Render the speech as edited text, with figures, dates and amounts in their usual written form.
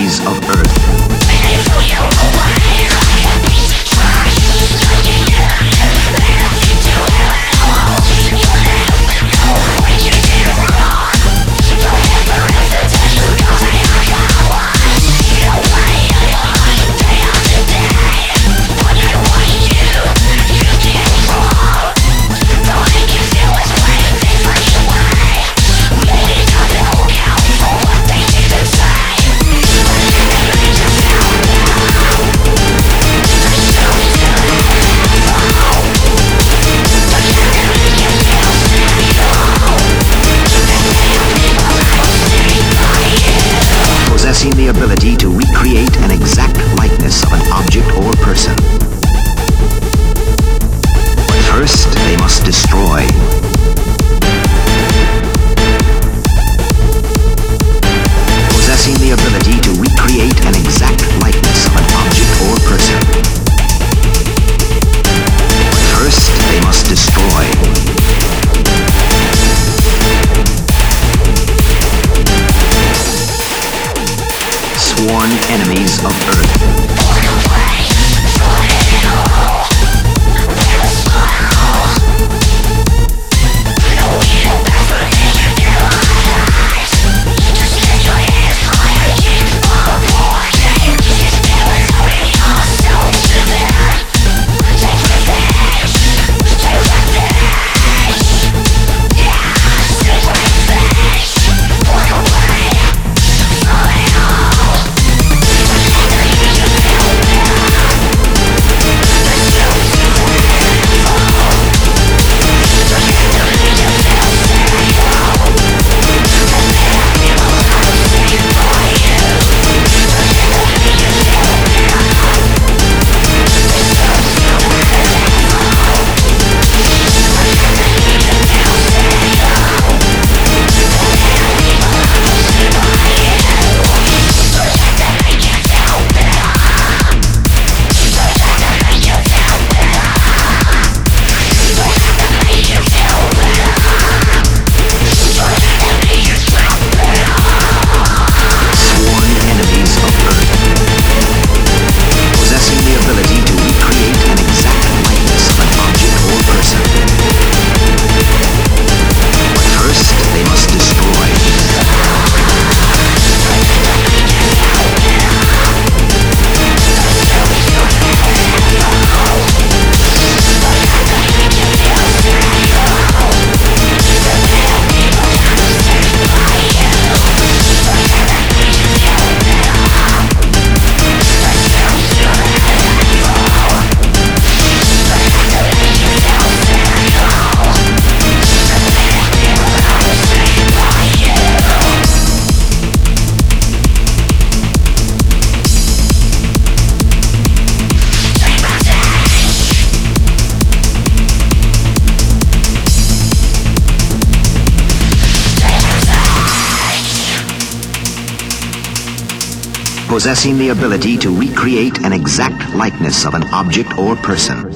enemies of Earth. Possessing the ability to recreate an exact likeness of an object or person. But first, they must destroy. Possessing the ability to recreate an exact likeness of an object or person. But first, they must destroy. Sworn enemies of Earth. Possessing the ability to recreate an exact likeness of an object or person.